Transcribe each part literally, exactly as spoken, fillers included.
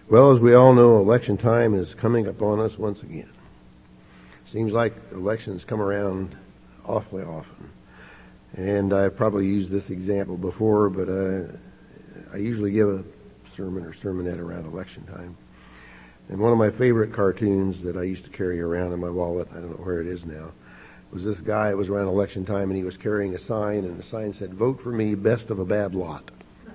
Well, as we all know, election time is coming upon us once again. Seems like elections come around awfully often. And I've probably used this example before, but uh, I usually give a sermon or sermonette around election time. And one of my favorite cartoons that I used to carry around in my wallet, I don't know where it is now, was this guy. It was around election time, and he was carrying a sign, and the sign said, "Vote for me, best of a bad lot."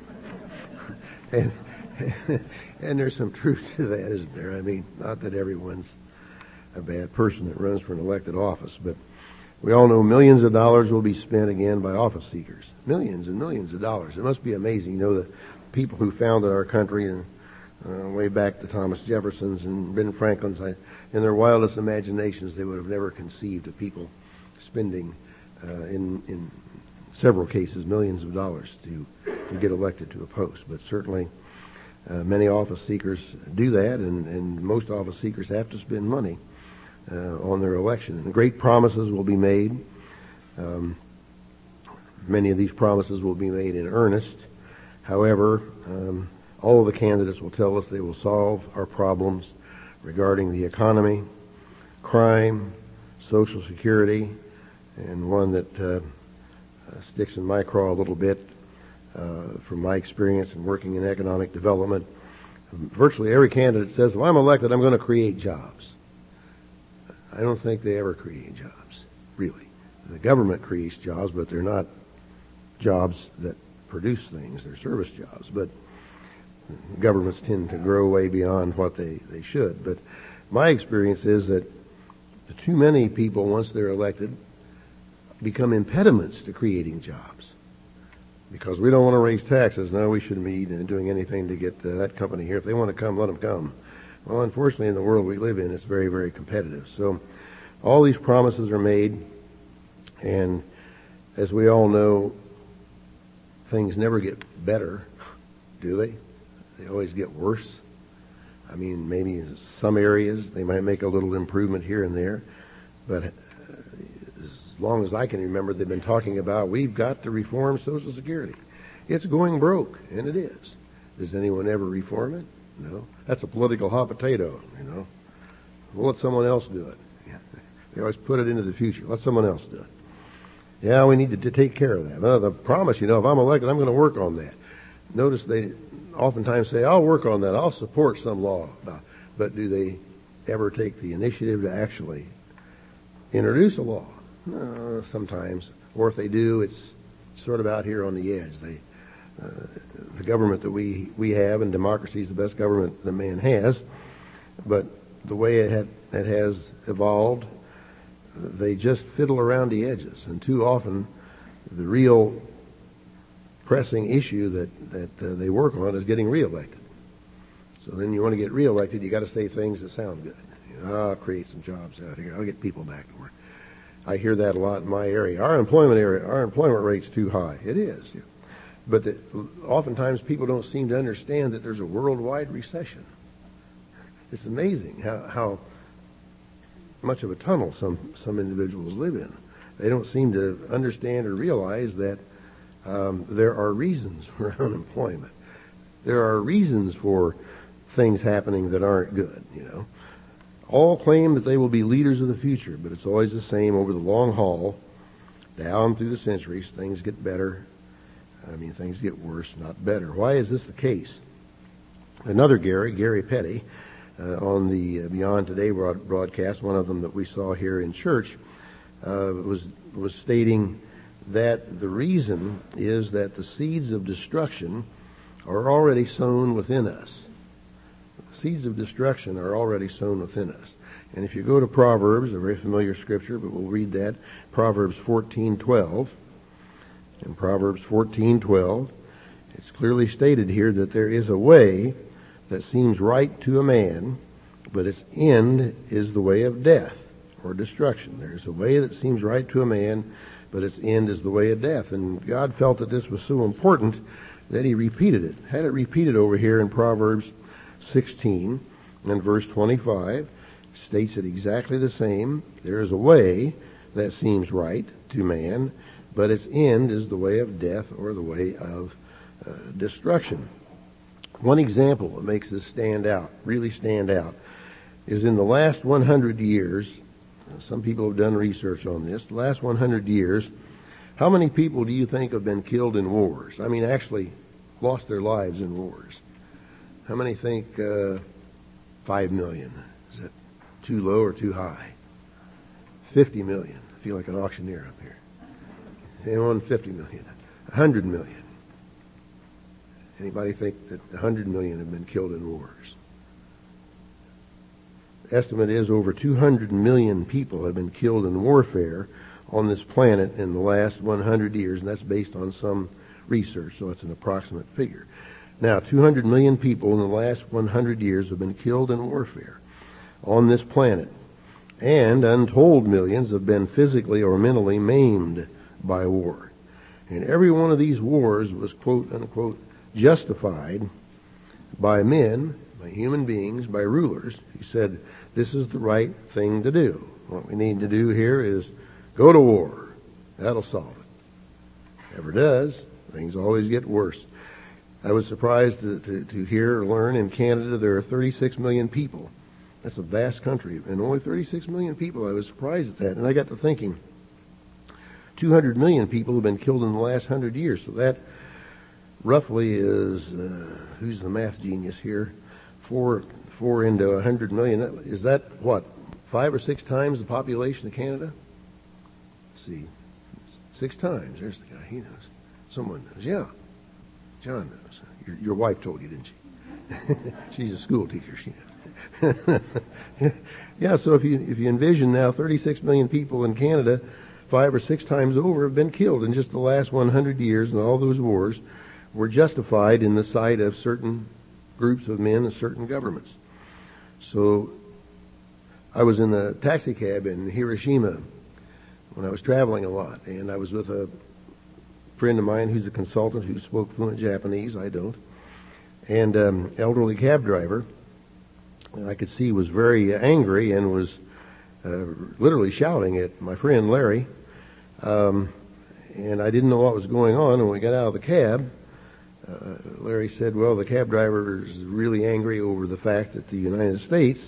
and And there's some truth to that, isn't there? I mean, not that everyone's a bad person that runs for an elected office, but we all know millions of dollars will be spent again by office seekers. Millions and millions of dollars. It must be amazing. You know, the people who founded our country and uh, way back to Thomas Jefferson's and Ben Franklin's, I, in their wildest imaginations, they would have never conceived of people spending, uh, in, in several cases, millions of dollars to, to get elected to a post. But certainly, Uh, many office seekers do that, and, and most office seekers have to spend money uh, on their election. And great promises will be made. Um, many of these promises will be made in earnest. However, um, all of the candidates will tell us they will solve our problems regarding the economy, crime, Social Security, and one that uh, uh, sticks in my craw a little bit, Uh, from my experience in working in economic development, virtually every candidate says, if I'm elected, I'm going to create jobs. I don't think they ever create jobs, really. The government creates jobs, but they're not jobs that produce things. They're service jobs. But governments tend to grow way beyond what they, they should. But my experience is that too many people, once they're elected, become impediments to creating jobs. Because we don't want to raise taxes. No, we shouldn't be doing anything to get uh, that company here. If they want to come, let them come. Well, unfortunately, in the world we live in, it's very, very competitive. So all these promises are made, and as we all know, things never get better, do they? They always get worse. I mean, maybe in some areas they might make a little improvement here and there, but as long as I can remember, they've been talking about, we've got to reform Social Security. It's going broke, and it is. Does anyone ever reform it? No. That's a political hot potato, you know. We'll let someone else do it. They always put it into the future. Let someone else do it. Yeah, we need to, to take care of that. Well, the promise, you know, if I'm elected, I'm going to work on that. Notice they oftentimes say, I'll work on that. I'll support some law. But do they ever take the initiative to actually introduce a law? Uh, sometimes, or if they do, it's sort of out here on the edge. They, uh, the government that we, we have, and democracy is the best government that man has, but the way it, had, it has evolved, they just fiddle around the edges, and too often the real pressing issue that, that uh, they work on is getting reelected. So then you want to get reelected, you got to say things that sound good. You know, I'll create some jobs out here. I'll get people back to work. I hear that a lot in my area. Our employment area, our employment rate's too high. It is. Yeah. But the, oftentimes people don't seem to understand that there's a worldwide recession. It's amazing how, how much of a tunnel some, some individuals live in. They don't seem to understand or realize that um, there are reasons for unemployment. There are reasons for things happening that aren't good, you know. All claim that they will be leaders of the future, but it's always the same over the long haul, down through the centuries. Things get better. I mean, things get worse, not better. Why is this the case? Another Gary, Gary Petty, uh, on the Beyond Today broad- broadcast, one of them that we saw here in church, uh, was was stating that the reason is that the seeds of destruction are already sown within us. Seeds of destruction are already sown within us. And if you go to Proverbs, a very familiar scripture, but we'll read that, Proverbs fourteen twelve. In Proverbs fourteen twelve, it's clearly stated here that there is a way that seems right to a man, but its end is the way of death or destruction. There is a way that seems right to a man, but its end is the way of death. And God felt that this was so important that he repeated it. Had it repeated over here in Proverbs sixteen and verse twenty-five, states it exactly the same. There is a way that seems right to man, but its end is the way of death or the way of uh, destruction. One example that makes this stand out, really stand out, is in the last one hundred years, some people have done research on this, the last one hundred years, how many people do you think have been killed in wars? I mean, actually lost their lives in wars. How many think uh, five million? Is that too low or too high? fifty million. I feel like an auctioneer up here. Anyone? fifty million. one hundred million. Anybody think that one hundred million have been killed in wars? The estimate is over two hundred million people have been killed in warfare on this planet in the last one hundred years, and that's based on some research, so it's an approximate figure. Now, two hundred million people in the last one hundred years have been killed in warfare on this planet, and untold millions have been physically or mentally maimed by war. And every one of these wars was, quote unquote, justified by men, by human beings, by rulers. He said, this is the right thing to do. What we need to do here is go to war. That'll solve it. Never does. Things always get worse. I was surprised to, to, to hear or learn in Canada there are thirty-six million people. That's a vast country, and only thirty-six million people. I was surprised at that, and I got to thinking, two hundred million people have been killed in the last one hundred years, so that roughly is, uh, who's the math genius here? Four, four into a hundred million. Is that what? Five or six times the population of Canada? Let's see, six times. There's the guy. He knows. Someone knows. Yeah, John knows. Your, your wife told you, didn't she? She's a school teacher. She knows. Yeah. So if you if you envision now, thirty-six million people in Canada, five or six times over, have been killed in just the last one hundred years, and all those wars were justified in the sight of certain groups of men and certain governments. So I was in the taxi cab in Hiroshima when I was traveling a lot, and I was with a friend of mine who's a consultant who spoke fluent Japanese. I don't. And um, elderly cab driver, I could see, was very angry and was uh, literally shouting at my friend Larry. Um, and I didn't know what was going on. And when we got out of the cab, uh, Larry said, well, the cab driver is really angry over the fact that the United States,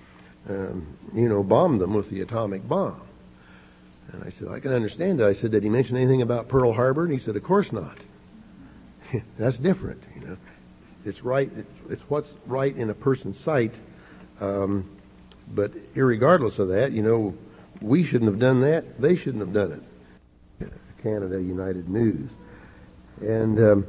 um, you know, bombed them with the atomic bomb. And I said, I can understand that. I said, did he mention anything about Pearl Harbor? And he said, of course not. That's different, you know. It's right. It's what's right in a person's sight. Um, but irregardless of that, you know, we shouldn't have done that. They shouldn't have done it. Canada United News. And um,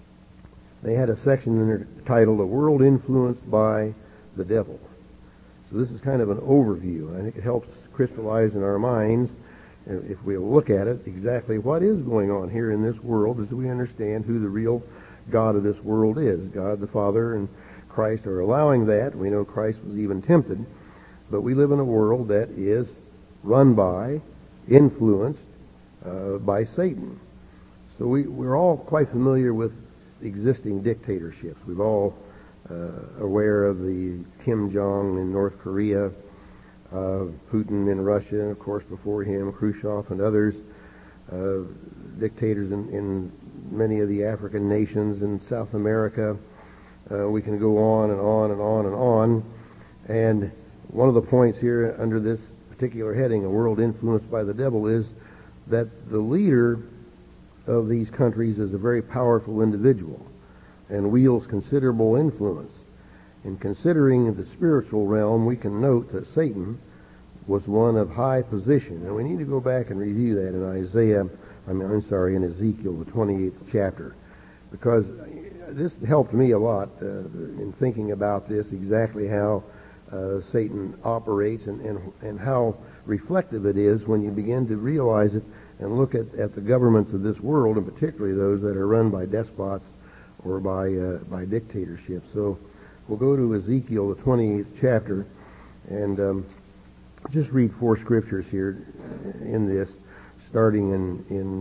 they had a section in there titled, A World Influenced by the Devil. So this is kind of an overview. I think it helps crystallize in our minds, if we look at it, exactly what is going on here in this world as we understand who the real God of this world is. God the Father and Christ are allowing that. We know Christ was even tempted. But we live in a world that is run by, influenced uh, by Satan. So we, we're all quite familiar with existing dictatorships. We're all uh, aware of the Kim Jong in North Korea, Uh, Putin in Russia, and of course before him Khrushchev and others, uh, dictators in, in many of the African nations in South America. Uh, we can go on and on and on and on. And one of the points here under this particular heading, A World Influenced by the Devil, is that the leader of these countries is a very powerful individual and wields considerable influence. In considering the spiritual realm, we can note that Satan was one of high position. And we need to go back and review that in Isaiah, I mean, I'm sorry, in Ezekiel, the twenty-eighth chapter, because this helped me a lot uh, in thinking about this, exactly how uh, Satan operates and, and, and how reflective it is when you begin to realize it and look at, at the governments of this world, and particularly those that are run by despots or by, uh, by dictatorships. So we'll go to Ezekiel, the twenty-eighth chapter, and um, just read four scriptures here in this, starting in, in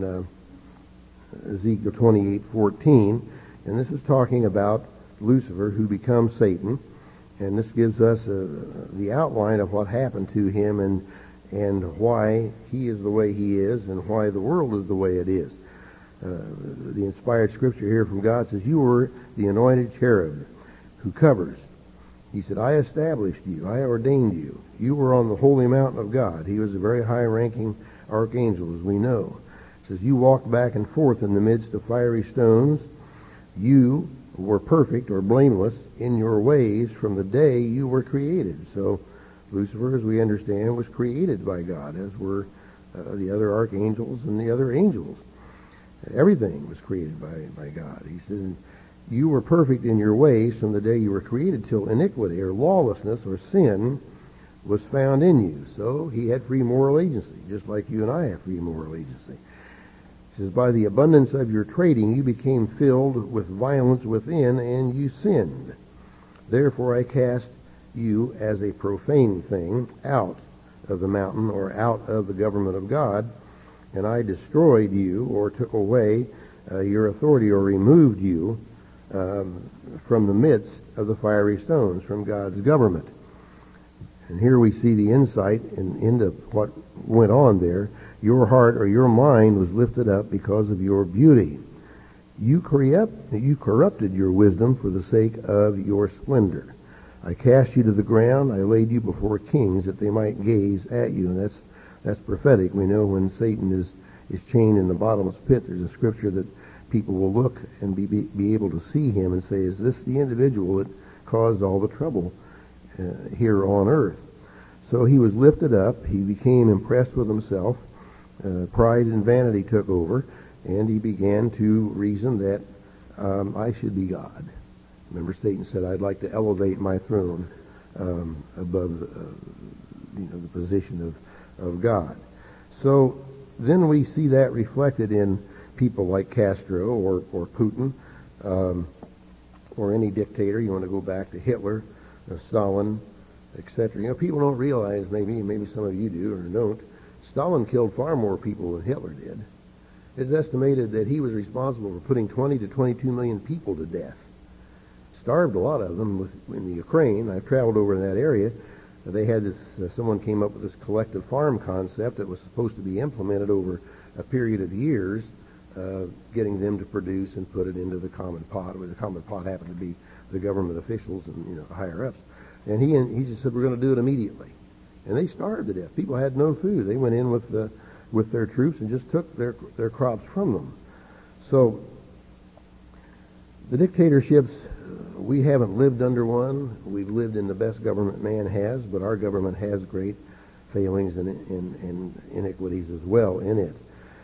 uh, Ezekiel twenty-eight fourteen. And this is talking about Lucifer, who becomes Satan. And this gives us uh, the outline of what happened to him and, and why he is the way he is and why the world is the way it is. uh, the inspired scripture here from God says, you were the anointed cherub who covers. He said, I established you. I ordained you. You were on the holy mountain of God. He was a very high-ranking archangel, as we know. It says, you walked back and forth in the midst of fiery stones. You were perfect or blameless in your ways from the day you were created. So Lucifer, as we understand, was created by God, as were uh, the other archangels and the other angels. Everything was created by, by God. He said, you were perfect in your ways from the day you were created till iniquity or lawlessness or sin was found in you. So he had free moral agency, just like you and I have free moral agency. He says, by the abundance of your trading you became filled with violence within, and you sinned. Therefore I cast you as a profane thing out of the mountain or out of the government of God, and I destroyed you or took away uh, your authority or removed you um, from the midst of the fiery stones, from God's government. And here we see the insight in, into what went on there. Your heart or your mind was lifted up because of your beauty. You, corrupt, you corrupted your wisdom for the sake of your splendor. I cast you to the ground. I laid you before kings that they might gaze at you. And that's that's prophetic. We know when Satan is, is chained in the bottomless pit, there's a scripture that people will look and be, be, be able to see him and say, is this the individual that caused all the trouble uh, here on earth? So he was lifted up. He became impressed with himself. Uh, pride and vanity took over, and he began to reason that um, I should be God. Remember, Satan said, I'd like to elevate my throne um, above uh, you know, the position of, of God. So then we see that reflected in people like Castro or, or Putin um, or any dictator. You want to go back to Hitler, uh, Stalin, et cetera. You know, people don't realize, maybe, maybe some of you do or don't, Stalin killed far more people than Hitler did. It's estimated that he was responsible for putting twenty to twenty-two million people to death. Starved a lot of them with, in the Ukraine. I've traveled over in that area. They had this, uh, someone came up with this collective farm concept that was supposed to be implemented over a period of years, uh, getting them to produce and put it into the common pot, where the common pot happened to be the government officials and, you know, higher ups. And he and he just said, we're going to do it immediately. And they starved to death. People had no food. They went in with the, with their troops and just took their their crops from them. So the dictatorships, we haven't lived under one. We've lived in the best government man has, but our government has great failings and, and, and iniquities as well in it.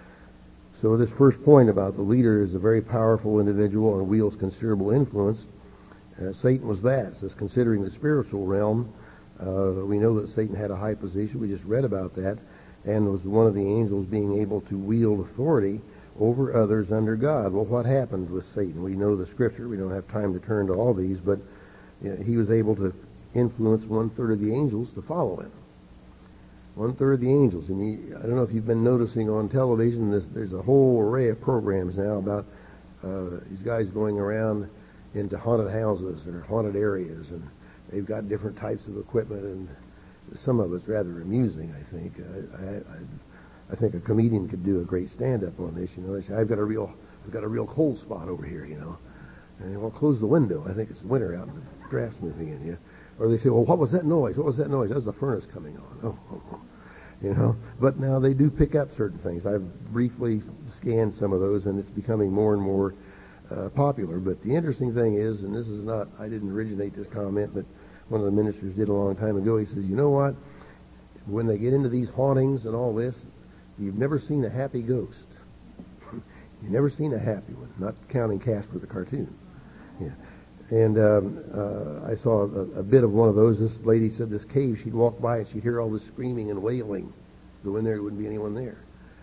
So this first point about the leader is a very powerful individual and wields considerable influence. Uh, Satan was that. So considering the spiritual realm, uh, we know that Satan had a high position. We just read about that, and was one of the angels being able to wield authority over others under God. Well, what happened with Satan? We know the scripture. We don't have time to turn to all these, but you know, he was able to influence one-third of the angels to follow him. One-third of the angels. And you, I don't know if you've been noticing on television, this, there's a whole array of programs now about uh, these guys going around into haunted houses or haunted areas, and they've got different types of equipment, and some of it's rather amusing, I think. I, I, I, I think a comedian could do a great stand-up on this. You know, they say, I've got a real, I've got a real cold spot over here, you know. And well, close the window. I think it's winter out and the draft's moving in, yeah. Or they say, well, what was that noise? What was that noise? That was the furnace coming on. Oh, oh, oh. You know. But now they do pick up certain things. I've briefly scanned some of those, and it's becoming more and more uh, popular. But the interesting thing is, and this is not, I didn't originate this comment, but one of the ministers did a long time ago. He says, you know what? When they get into these hauntings and all this, you've never seen a happy ghost. You've never seen a happy one, not counting Casper the cartoon. Yeah. And um, uh, I saw a, a bit of one of those. This lady said this cave, she'd walk by and she'd hear all this screaming and wailing. Go in there, there wouldn't be anyone there.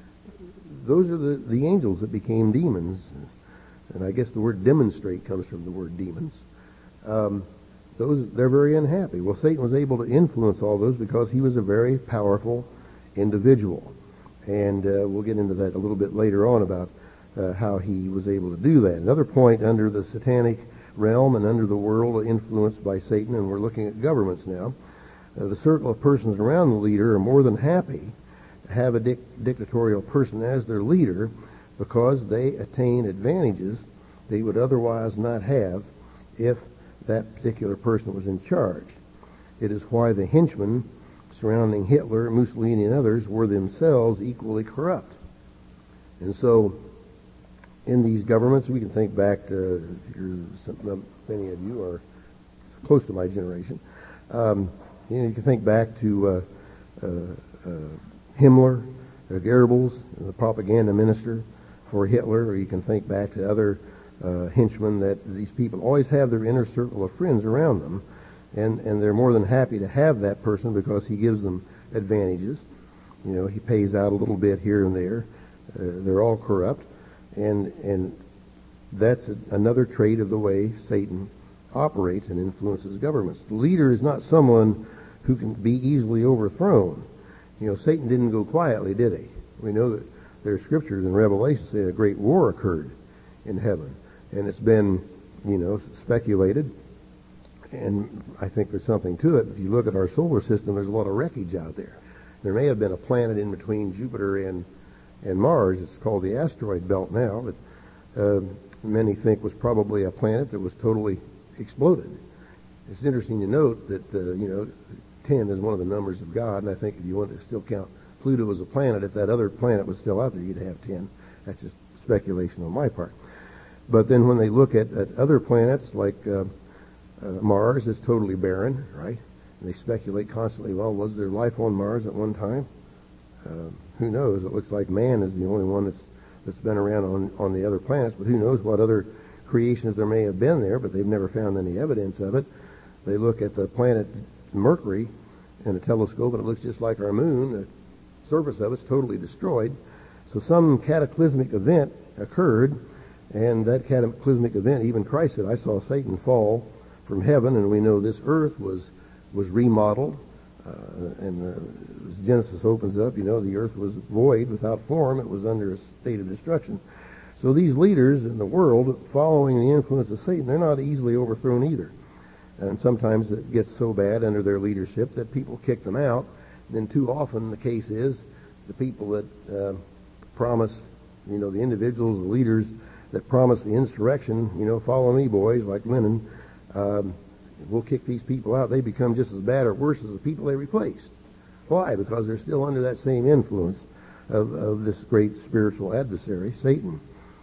Those are the, the angels that became demons. And I guess the word demonstrate comes from the word demons. Um, those they're very unhappy. Well, Satan was able to influence all those because he was a very powerful individual. And uh, we'll get into that a little bit later on about uh, how he was able to do that. Another point under the satanic realm and under the world influenced by Satan, and we're looking at governments now, uh, the circle of persons around the leader are more than happy to have a dic- dictatorial person as their leader, because they attain advantages they would otherwise not have if that particular person was in charge. It is why the henchmen surrounding Hitler, Mussolini, and others were themselves equally corrupt. And so, in these governments, we can think back to, if you're, some, many of you are close to my generation, um, you know, you can think back to uh, uh, uh, Himmler, uh, Goebbels, the propaganda minister for Hitler, or you can think back to other uh, henchmen, that these people always have their inner circle of friends around them, and, and they're more than happy to have that person because he gives them advantages. You know, he pays out a little bit here and there. Uh, they're all corrupt, and and that's a, another trait of the way Satan operates and influences governments. The leader is not someone who can be easily overthrown. You know, Satan didn't go quietly, did he? We know that there are scriptures in Revelation say a great war occurred in heaven, and it's been, you know, speculated, and I think there's something to it. If you look at our solar system, there's a lot of wreckage out there. There may have been a planet in between Jupiter and and Mars. It's called the asteroid belt now, that uh, many think was probably a planet that was totally exploded. It's interesting to note that, uh, you know, ten is one of the numbers of God, and I think if you want to still count Pluto as a planet, if that other planet was still out there, you'd have ten. That's just speculation on my part. But then when they look at, at other planets like uh, uh, Mars, it's totally barren, right? And they speculate constantly, well, was there life on Mars at one time? Uh, who knows? It looks like man is the only one that's that's been around on, on the other planets, but who knows what other creations there may have been there, but they've never found any evidence of it. They look at the planet Mercury in a telescope, and it looks just like our moon. The surface of it's totally destroyed. So some cataclysmic event occurred, and that cataclysmic event, even Christ said, I saw Satan fall from heaven, and we know this earth was was remodeled. Uh, and uh, as Genesis opens up, you know, the earth was void, without form. It was under a state of destruction. So these leaders in the world, following the influence of Satan, they're not easily overthrown either. And sometimes it gets so bad under their leadership that people kick them out. And then too often the case is the people that uh, promise, you know, the individuals, the leaders that promise the insurrection, you know, follow me, boys, like Lenin, um, we'll kick these people out. They become just as bad or worse as the people they replaced. Why? Because they're still under that same influence of, of this great spiritual adversary, Satan.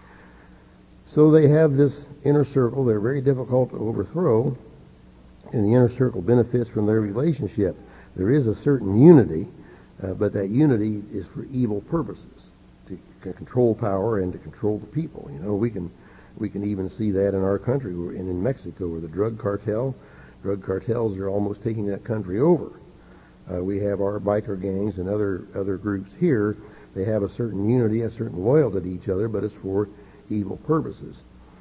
So they have this inner circle. They're very difficult to overthrow, and the inner circle benefits from their relationship. There is a certain unity, uh, but that unity is for evil purposes, to control power and to control the people. You know, we can we can even see that in our country, and in Mexico, where the drug cartel, drug cartels are almost taking that country over. Uh, we have our biker gangs and other other groups here. They have a certain unity, a certain loyalty to each other, but it's for evil purposes.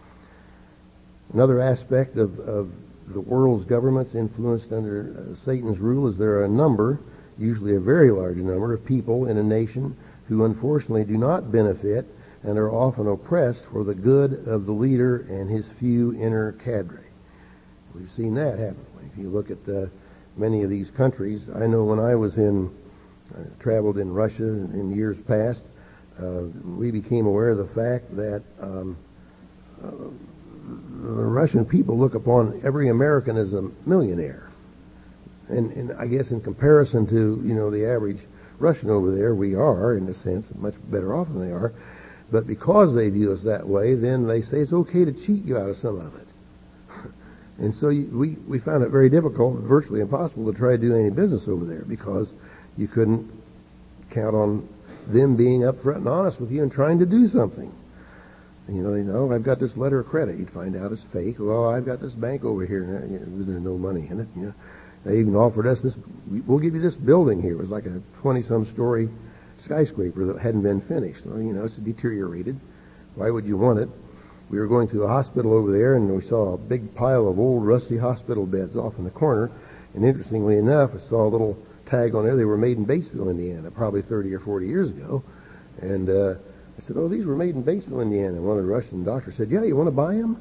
Another aspect of, of the world's governments influenced under uh, Satan's rule is there are a number, usually a very large number, of people in a nation who unfortunately do not benefit and are often oppressed for the good of the leader and his few inner cadre. We've seen that happen. If you look at uh, many of these countries, I know when I was in, uh, traveled in Russia in years past, uh, we became aware of the fact that um, uh, the Russian people look upon every American as a millionaire. And, and I guess in comparison to, you know, the average Russian over there, we are, in a sense, much better off than they are. But because they view us that way, then they say it's okay to cheat you out of some of it. And so you, we, we found it very difficult, virtually impossible, to try to do any business over there because you couldn't count on them being upfront and honest with you and trying to do something. You know, they know, I've got this letter of credit. You'd find out it's fake. Well, I've got this bank over here. You know, there's no money in it. You know, they even offered us this, we'll give you this building here. It was like a twenty-some story skyscraper that hadn't been finished. Well, you know, it's deteriorated. Why would you want it? We were going through a hospital over there, and we saw a big pile of old rusty hospital beds off in the corner. And interestingly enough, I saw a little tag on there. They were made in Batesville, Indiana, probably thirty or forty years ago. And uh, I said, oh, these were made in Batesville, Indiana. And one of the Russian doctors said, yeah, you want to buy them?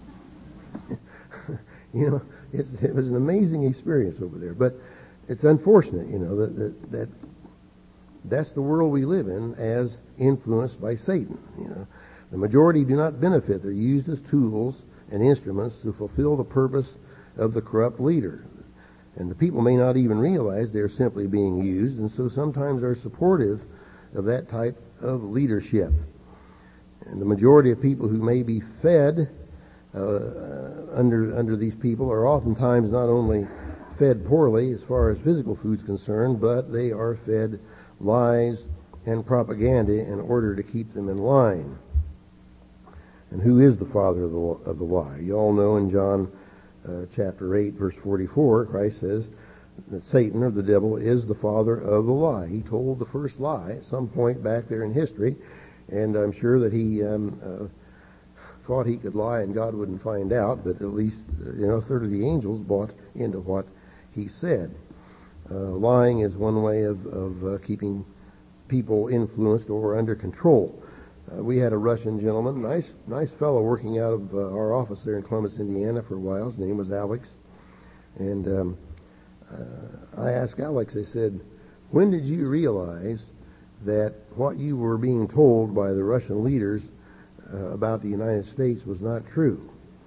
You know, it's, it was an amazing experience over there. But it's unfortunate, you know, that, that, that that's the world we live in, as influenced by Satan. You know, the majority do not benefit. They're used as tools and instruments to fulfill the purpose of the corrupt leader. And the people may not even realize they're simply being used, and so sometimes are supportive of that type of leadership. And the majority of people who may be fed uh, under under these people are oftentimes not only fed poorly as far as physical food's concerned, but they are fed lies and propaganda in order to keep them in line. And who is the father of the, of the lie? You all know in John uh, chapter eight, verse forty-four, Christ says that Satan, or the devil, is the father of the lie. He told the first lie at some point back there in history, and I'm sure that he um, uh, thought he could lie and God wouldn't find out, but at least uh, you know, a third of the angels bought into what he said. Uh, lying is one way of, of uh, keeping people influenced or under control. Uh, we had a Russian gentleman, nice nice fellow, working out of uh, our office there in Columbus, Indiana for a while. His name was Alex. And um, uh, I asked Alex, I said, when did you realize that what you were being told by the Russian leaders uh, about the United States was not true?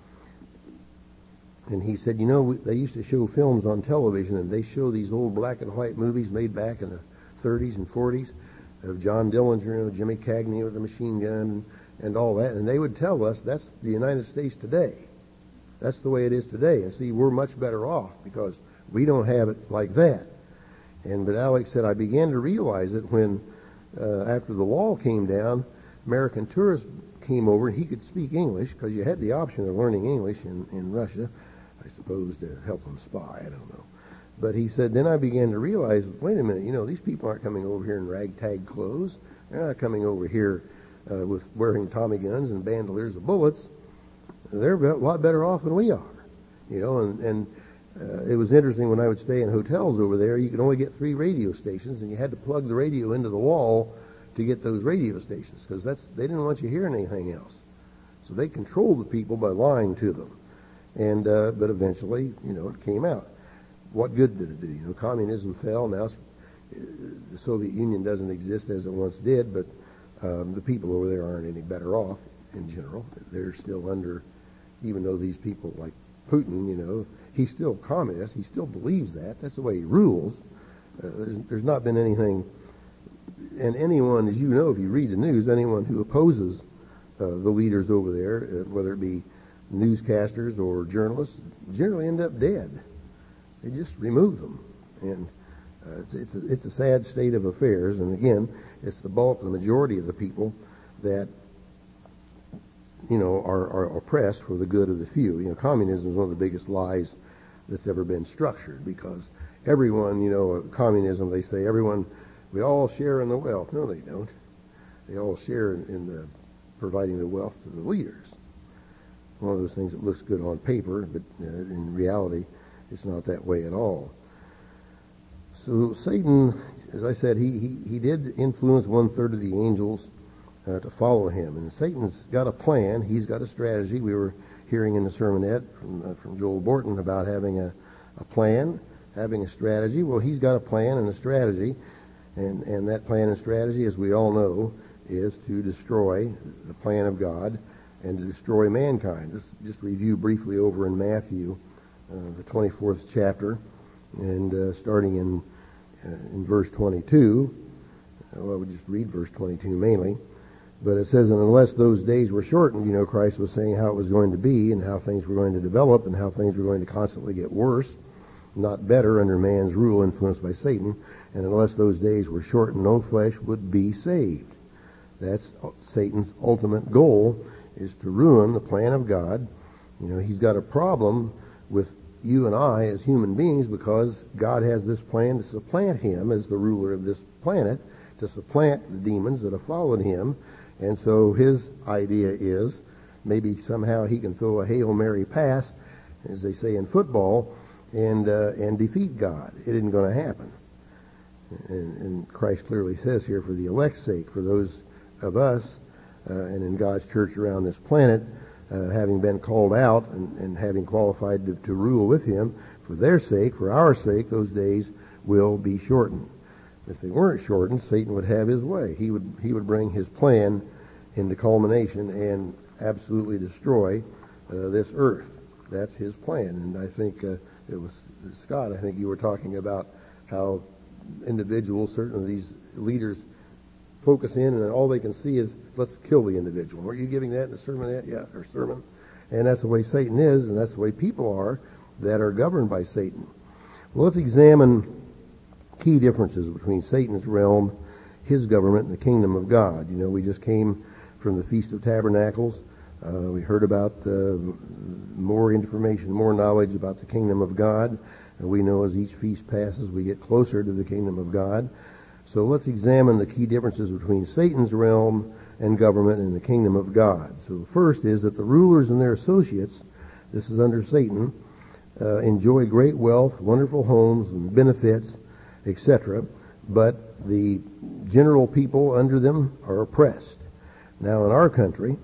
And he said, you know, they used to show films on television, and they show these old black and white movies made back in the thirties and forties of John Dillinger, you know, Jimmy Cagney with a machine gun and, and all that. And they would tell us that's the United States today. That's the way it is today. And see, we're much better off because we don't have it like that. And but Alex said, I began to realize it when, uh, after the wall came down, American tourists came over, and he could speak English because you had the option of learning English in, in Russia, I suppose, to help them spy. I don't know. But he said, then I began to realize, wait a minute, you know, these people aren't coming over here in ragtag clothes. They're not coming over here uh, with wearing Tommy guns and bandoliers of bullets. They're a lot better off than we are. You know, and, and uh, it was interesting when I would stay in hotels over there, you could only get three radio stations, and you had to plug the radio into the wall to get those radio stations, because that's they didn't want you hearing anything else. So they controlled the people by lying to them. And uh, but eventually, you know, it came out. What good did it do? You know, communism fell. Now the Soviet Union doesn't exist as it once did, but um, the people over there aren't any better off in general. They're still under, even though these people like Putin, you know, he's still communist. He still believes that. That's the way he rules. Uh, there's, there's not been anything, and anyone, as you know, if you read the news, anyone who opposes uh, the leaders over there, uh, whether it be newscasters or journalists, generally end up dead. They just remove them, and uh, it's it's a, it's a sad state of affairs. And again, it's the bulk, the majority of the people that you know are, are oppressed for the good of the few. You know, communism is one of the biggest lies that's ever been structured, because everyone, you know, communism, they say everyone, we all share in the wealth. No, they don't. They all share in, in the providing the wealth to the leaders. One of those things that looks good on paper, but uh, in reality, it's not that way at all. So Satan, as I said, he, he, he did influence one-third of the angels uh, to follow him. And Satan's got a plan. He's got a strategy. We were hearing in the sermonette from, uh, from Joel Borton about having a, a plan, having a strategy. Well, he's got a plan and a strategy. And, and that plan and strategy, as we all know, is to destroy the plan of God and to destroy mankind. Just, just review briefly over in Matthew, uh, the twenty-fourth chapter, and uh, starting in uh, in verse twenty-two. Well, we'll just read verse twenty-two mainly. But it says, and unless those days were shortened, you know, Christ was saying how it was going to be and how things were going to develop and how things were going to constantly get worse, not better under man's rule influenced by Satan. And unless those days were shortened, no flesh would be saved. That's Satan's ultimate goal, is to ruin the plan of God. You know, he's got a problem with you and I as human beings because God has this plan to supplant him as the ruler of this planet, to supplant the demons that have followed him. And so his idea is maybe somehow he can throw a Hail Mary pass, as they say in football, and uh, and defeat God. It isn't going to happen. And, and Christ clearly says here, for the elect's sake, for those of us uh, and in God's church around this planet, uh, having been called out and, and having qualified to, to rule with him, for their sake, for our sake, those days will be shortened. If they weren't shortened, Satan would have his way. He would he would bring his plan into culmination and absolutely destroy uh, this earth. That's his plan. And I think uh, it was Scott, I think you were talking about how individuals, certainly these leaders, focus in and all they can see is, let's kill the individual. Were you giving that in a sermon? Yeah, or sermon. And that's the way Satan is, and that's the way people are that are governed by Satan. Well, let's examine key differences between Satan's realm, his government, and the kingdom of God. You know, we just came from the Feast of Tabernacles. Uh, we heard about uh, more information, more knowledge about the kingdom of God. And we know as each feast passes, we get closer to the kingdom of God. So let's examine the key differences between Satan's realm and government and the kingdom of God. So the first is that the rulers and their associates, this is under Satan, uh, enjoy great wealth, wonderful homes and benefits, et cetera. But the general people under them are oppressed. Now in our country,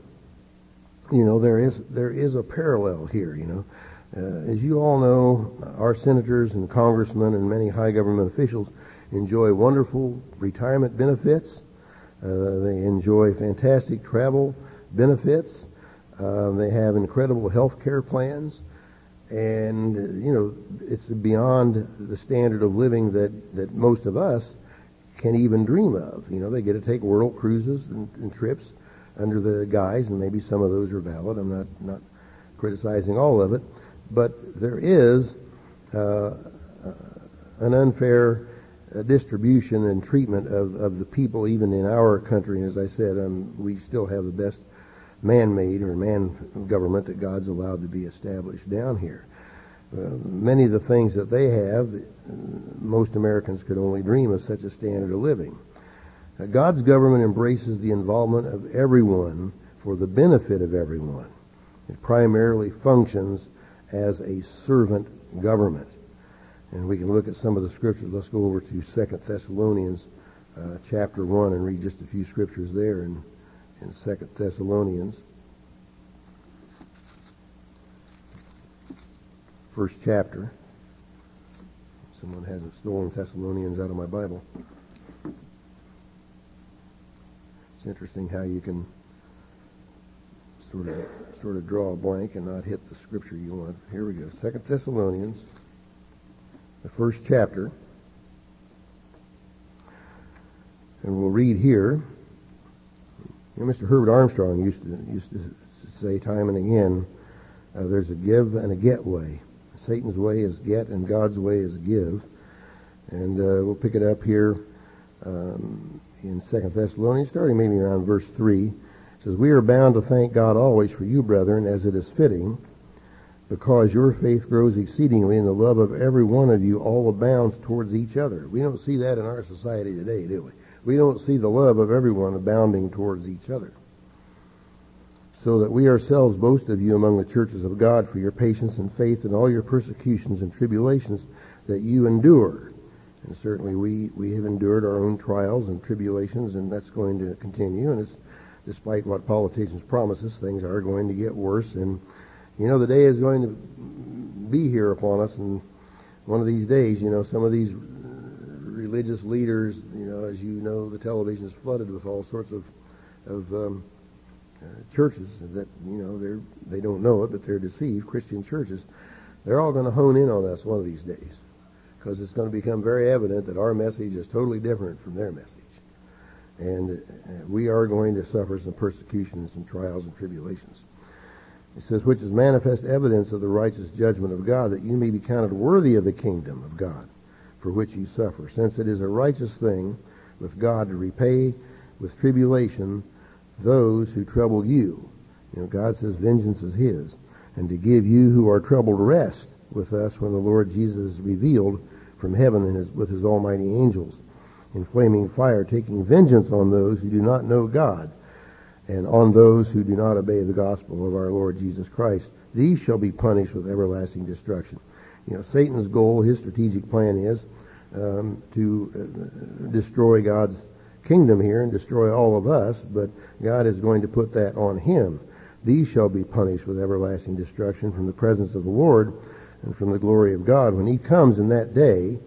you know, there is there is a parallel here, you know. Uh, as you all know, our senators and congressmen and many high government officials enjoy wonderful retirement benefits. Uh, they enjoy fantastic travel benefits. Uh, they have incredible health care plans. And, uh, you know, it's beyond the standard of living that, that most of us can even dream of. You know, they get to take world cruises and, and trips under the guise, and maybe some of those are valid. I'm not, not criticizing all of it. But there is uh, an unfair uh, distribution and treatment of, of the people, even in our country. And as I said, um, we still have the best man-made or man government that God's allowed to be established down here. Uh, many of the things that they have, most Americans could only dream of such a standard of living. Uh, God's government embraces the involvement of everyone for the benefit of everyone. It primarily functions as a servant government. And we can look at some of the scriptures. Let's go over to Second Thessalonians uh, chapter one and read just a few scriptures there in, in Second Thessalonians. First chapter. Someone hasn't stolen Thessalonians out of my Bible. It's interesting how you can sort of sort of draw a blank and not hit the scripture you want. Here we go. Second Thessalonians, the first chapter. And we'll read here. You know, Mister Herbert Armstrong used to used to say time and again, uh, there's a give and a get way. Satan's way is get and God's way is give. And uh, we'll pick it up here um, in Second Thessalonians, starting maybe around verse three. It says, "We are bound to thank God always for you, brethren, as it is fitting, because your faith grows exceedingly, and the love of every one of you all abounds towards each other." We don't see that in our society today, do we? We don't see the love of everyone abounding towards each other. "So that we ourselves boast of you among the churches of God for your patience and faith in all your persecutions and tribulations that you endure." And certainly we, we have endured our own trials and tribulations, and that's going to continue. And it's, despite what politicians promise us, things are going to get worse. And, you know, the day is going to be here upon us. And one of these days, you know, some of these religious leaders, you know, as you know, the television is flooded with all sorts of, of um, uh, churches that, you know, they're, they don't know it, but they're deceived, Christian churches. They're all going to hone in on us one of these days, because it's going to become very evident that our message is totally different from their message. And uh, we are going to suffer some persecution and some trials and tribulations. It says, "Which is manifest evidence of the righteous judgment of God, that you may be counted worthy of the kingdom of God, for which you suffer, since it is a righteous thing with God to repay with tribulation those who trouble you." You know, God says vengeance is his. "And to give you who are troubled rest with us when the Lord Jesus is revealed from heaven and his, with his almighty angels in flaming fire, taking vengeance on those who do not know God and on those who do not obey the gospel of our Lord Jesus Christ. These shall be punished with everlasting destruction." You know, Satan's goal, his strategic plan is um, to uh, destroy God's kingdom here and destroy all of us, but God is going to put that on him. "These shall be punished with everlasting destruction from the presence of the Lord and from the glory of God when he comes in that day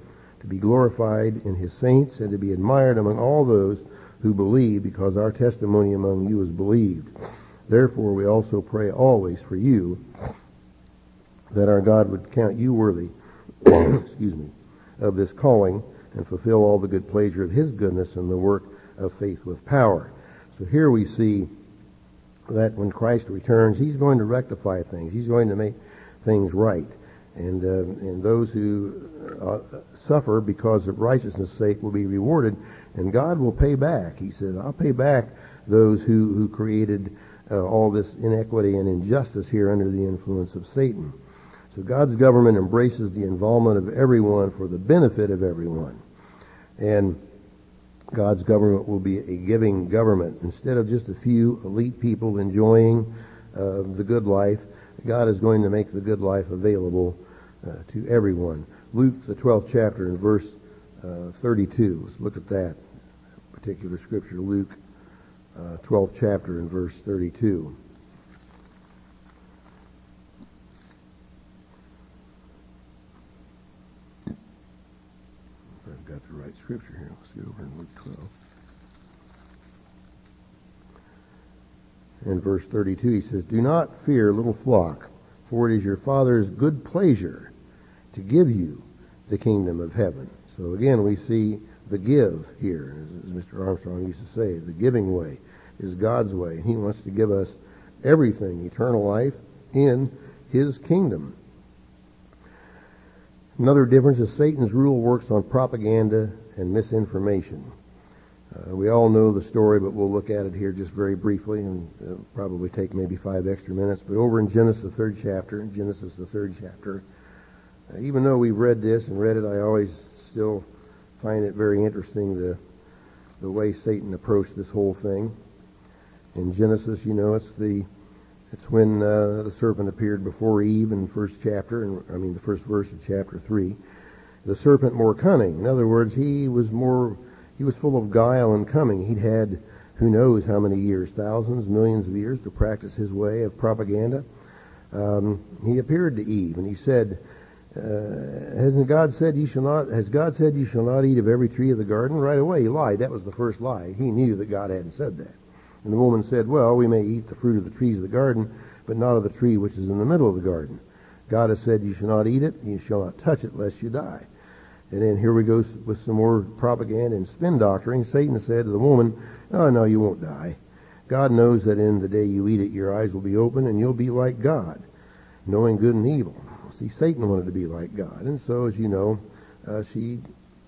to be glorified in his saints, and to be admired among all those who believe, because our testimony among you is believed. Therefore we also pray always for you, that our God would count you worthy excuse me, of this calling, and fulfill all the good pleasure of his goodness in the work of faith with power. So here we see that when Christ returns, he's going to rectify things. He's going to make things right. And uh, and those who uh, suffer because of righteousness' sake will be rewarded, and God will pay back. He said, I'll pay back those who, who created uh, all this inequity and injustice here under the influence of Satan. So God's government embraces the involvement of everyone for the benefit of everyone. And God's government will be a giving government. Instead of just a few elite people enjoying uh, the good life, God is going to make the good life available uh, to everyone. Luke, the twelfth chapter, in verse uh, thirty-two. Let's look at that particular scripture. Luke, uh, twelfth chapter, in verse thirty-two. I've got the right scripture here. Let's get over in Luke twelve. In verse thirty-two, he says, Do not fear, little flock, for it is your Father's good pleasure to give you the kingdom of heaven. So again, we see the give here, as Mister Armstrong used to say. The giving way is God's way, and he wants to give us everything, eternal life, in his kingdom. Another difference is Satan's rule works on propaganda and misinformation. Uh, we all know the story, but we'll look at it here just very briefly, and uh, probably take maybe five extra minutes. But over in Genesis, the third chapter, Genesis, the third chapter, uh, even though we've read this and read it, I always still find it very interesting the the way Satan approached this whole thing. In Genesis, you know, it's the it's when uh, the serpent appeared before Eve in the first chapter, and I mean the first verse of chapter three. The serpent more cunning. In other words, he was more. He was full of guile and cunning. He'd had who knows how many years, thousands, millions of years, to practice his way of propaganda. Um, he appeared to Eve and he said, uh, "Hasn't God said you shall not? Has God said you shall not eat of every tree of the garden?" Right away, he lied. That was the first lie. He knew that God hadn't said that. And the woman said, "Well, we may eat the fruit of the trees of the garden, but not of the tree which is in the middle of the garden. God has said you shall not eat it, you shall not touch it, lest you die." And then here we go with some more propaganda and spin doctoring. Satan said to the woman, "Oh, no, you won't die. God knows that in the day you eat it, your eyes will be open and you'll be like God, knowing good and evil." See, Satan wanted to be like God. And so, as you know, uh, she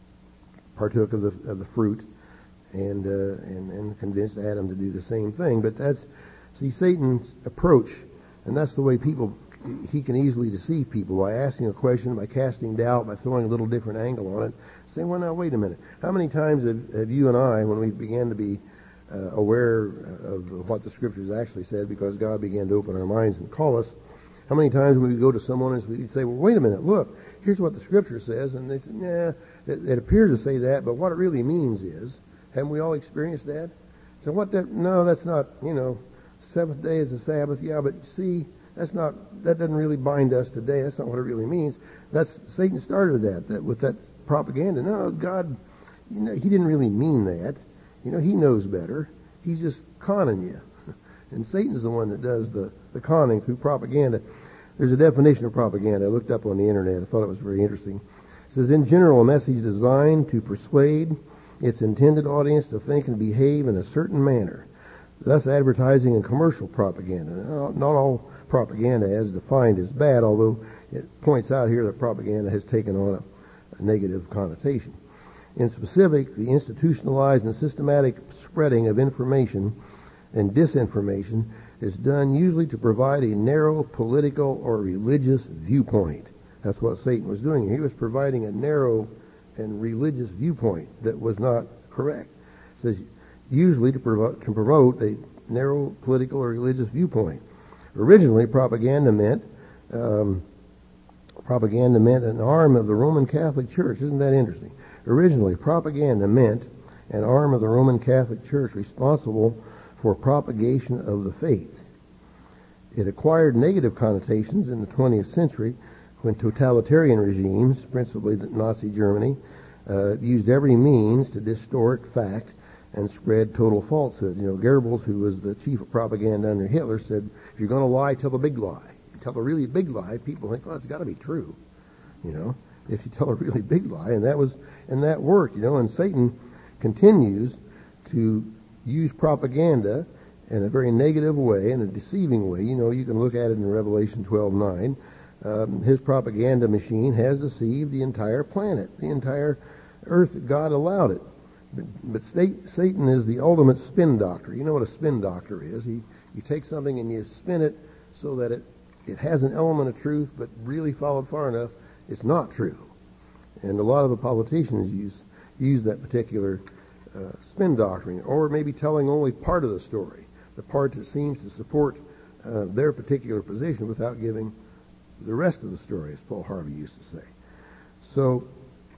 partook of the of the fruit and, uh, and and convinced Adam to do the same thing. But that's, see, Satan's approach, and that's the way people... He can easily deceive people by asking a question, by casting doubt, by throwing a little different angle on it. Say, well, now, wait a minute. How many times have, have you and I, when we began to be uh, aware of what the Scriptures actually said, because God began to open our minds and call us, how many times would we go to someone and we'd say, well, wait a minute, look, here's what the Scripture says, and they say, nah, it, it appears to say that, but what it really means is, haven't we all experienced that? So what that, no, that's not, you know, seventh day is the Sabbath, yeah, but see, That's not. That doesn't really bind us today. That's not what it really means. That's Satan started that, that with that propaganda. No, God, you know, He didn't really mean that. You know, He knows better. He's just conning you, and Satan's the one that does the the conning through propaganda. There's a definition of propaganda I looked up on the internet. I thought it was very interesting. It says, in general, a message designed to persuade its intended audience to think and behave in a certain manner. Thus, advertising and commercial propaganda. Not all propaganda as defined is bad, although it points out here that propaganda has taken on a, a negative connotation. In specific, the institutionalized and systematic spreading of information and disinformation is done usually to provide a narrow political or religious viewpoint. That's what Satan was doing. He was providing a narrow and religious viewpoint that was not correct. It says usually to, provo- to promote a narrow political or religious viewpoint. Originally, propaganda meant um, propaganda meant an arm of the Roman Catholic Church. Isn't that interesting? Originally, propaganda meant an arm of the Roman Catholic Church responsible for propagation of the faith. It acquired negative connotations in the twentieth century when totalitarian regimes, principally Nazi Germany, uh, used every means to distort fact and spread total falsehood. You know, Goebbels, who was the chief of propaganda under Hitler, said, if you're going to lie, tell the big lie. You tell a really big lie, people think, well, it's got to be true. You know, if you tell a really big lie, and that was, and that worked, you know, and Satan continues to use propaganda in a very negative way, in a deceiving way. You know, you can look at it in Revelation twelve nine. Um, his propaganda machine has deceived the entire planet, the entire earth. God allowed it. But, but state, Satan is the ultimate spin doctor. You know what a spin doctor is. He, you take something and you spin it so that it, it has an element of truth, but really followed far enough, it's not true. And a lot of the politicians use, use that particular uh, spin doctrine, or maybe telling only part of the story, the part that seems to support uh, their particular position without giving the rest of the story, as Paul Harvey used to say. So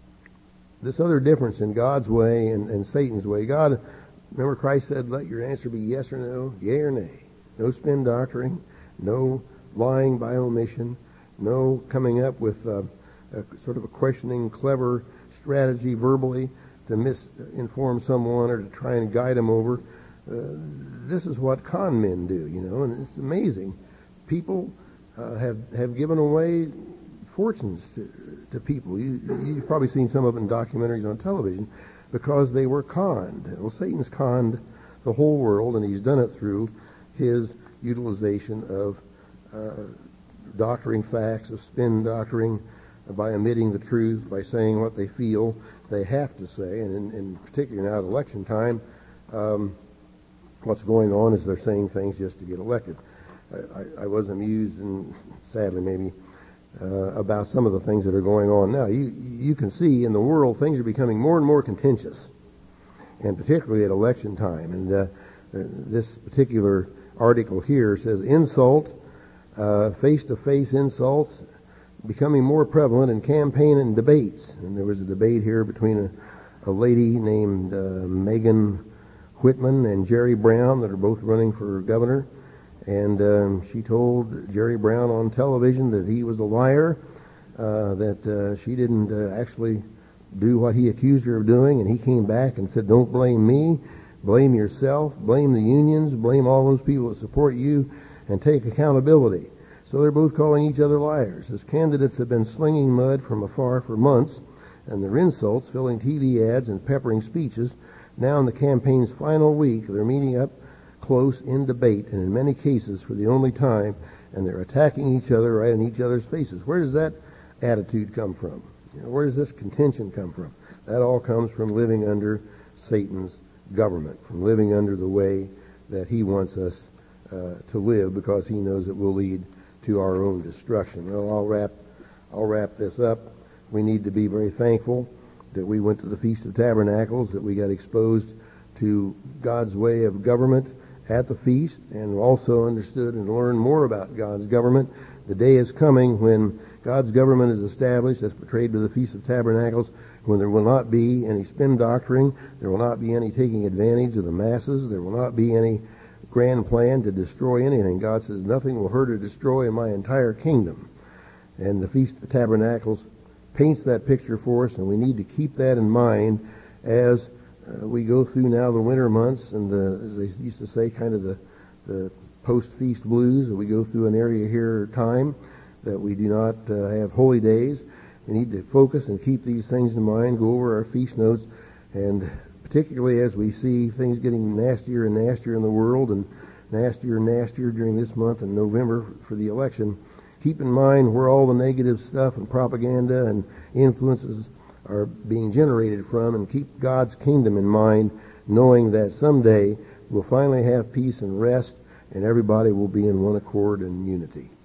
this other difference in God's way and, and Satan's way, God, remember Christ said, let your answer be yes or no, yea or nay. No spin doctoring, no lying by omission, no coming up with uh, a sort of a questioning, clever strategy verbally to misinform someone or to try and guide them over. Uh, this is what con men do, you know, and it's amazing. People uh, have have given away fortunes to, to people. You, you've probably seen some of it in documentaries on television because they were conned. Well, Satan's conned the whole world, and he's done it through his utilization of uh, doctoring facts, of spin doctoring, uh, by omitting the truth, by saying what they feel they have to say, and in, in particular now at election time, um, what's going on is they're saying things just to get elected. I, I, I was amused, and sadly maybe, uh, about some of the things that are going on now. You, you can see in the world things are becoming more and more contentious, and particularly at election time. And uh, this particular article here says insult, uh, face-to-face insults becoming more prevalent in campaign and debates. And there was a debate here between a, a lady named uh, Megan Whitman and Jerry Brown that are both running for governor. And um, she told Jerry Brown on television that he was a liar, uh, that uh, she didn't uh, actually do what he accused her of doing. And he came back and said, don't blame me, blame yourself, blame the unions, blame all those people that support you, and take accountability. So they're both calling each other liars. As candidates have been slinging mud from afar for months, and their insults filling T V ads and peppering speeches, now in the campaign's final week, they're meeting up close in debate, and in many cases for the only time, and they're attacking each other right in each other's faces. Where does that attitude come from? You know, where does this contention come from? That all comes from living under Satan's government, from living under the way that he wants us uh, to live, because he knows it will lead to our own destruction. Well, I'll wrap, I'll wrap this up. We need to be very thankful that we went to the Feast of Tabernacles, that we got exposed to God's way of government at the feast, and also understood and learned more about God's government. The day is coming when God's government is established, as portrayed by the Feast of Tabernacles, when there will not be any spin doctoring, there will not be any taking advantage of the masses, there will not be any grand plan to destroy anything. God says, nothing will hurt or destroy in my entire kingdom. And the Feast of Tabernacles paints that picture for us, and we need to keep that in mind as uh, we go through now the winter months, and the, as they used to say, kind of the, the post-feast blues, that we go through an area here time, that we do not uh, have holy days. We need to focus and keep these things in mind, go over our feast notes, and particularly as we see things getting nastier and nastier in the world, and nastier and nastier during this month in November for the election, keep in mind where all the negative stuff and propaganda and influences are being generated from, and keep God's kingdom in mind, knowing that someday we'll finally have peace and rest, and everybody will be in one accord and unity.